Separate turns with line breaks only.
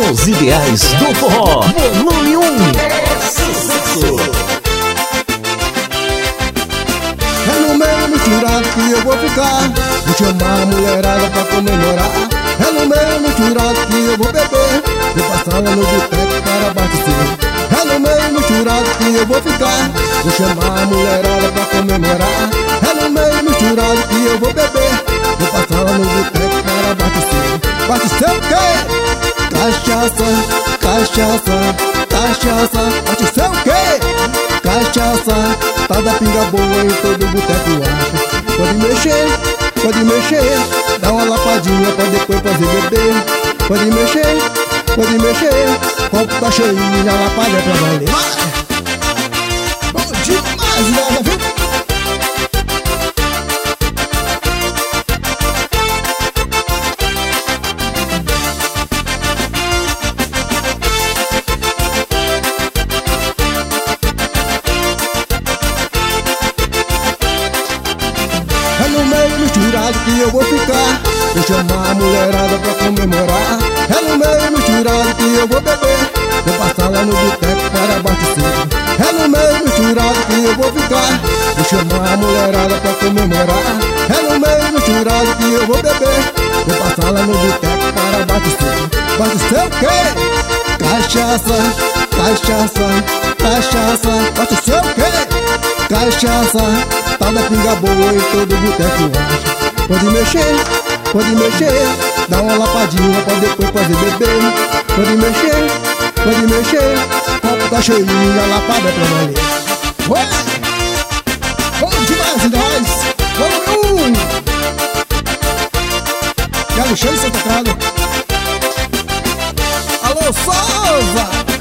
Os ideais do forró, volume 1. É sucesso!
É no meio misturado que eu vou ficar. Vou chamar a mulherada pra comemorar. É no meio misturado que eu vou beber. Vou passar lá no boteco para abastecer. É no meio misturado que eu vou ficar. Vou chamar a mulherada pra comemorar. É no meio misturado que eu vou beber. Vou passar lá no boteco para abastecer. Abastecer o quê? Cachaça, cachaça, cachaça. Abastecer o quê? Cachaça, tá da pinga boa em todo boteco acha. Pode mexer, dá uma lapadinha pra depois fazer beber. Pode mexer, copo tá cheio e a lapada é pra valer. Bom demais, nada, viu? É no meio misturado que eu vou ficar. Vou chamar a mulherada pra comemorar. É no meio misturado que eu vou beber. Vou passar lá no boteco para abastecer. É no meio misturado que eu vou ficar. Vou chamar a mulherada pra comemorar. É no meio misturado que eu vou beber. Vou passar lá no boteco para abastecer. Abastecer o quê? Cachaça, cachaça, cachaça. Abastecer o quê? Cachaça, tá da pinga boa em todo boteco acha. Pode mexer, dá uma lapadinha pra depois fazer beber. Pode mexer, copo tá cheio e a lapada é pra valer. Ué! Bom demais, nós! Vamos! E Alexandre Santa Casa. Alô, Souza!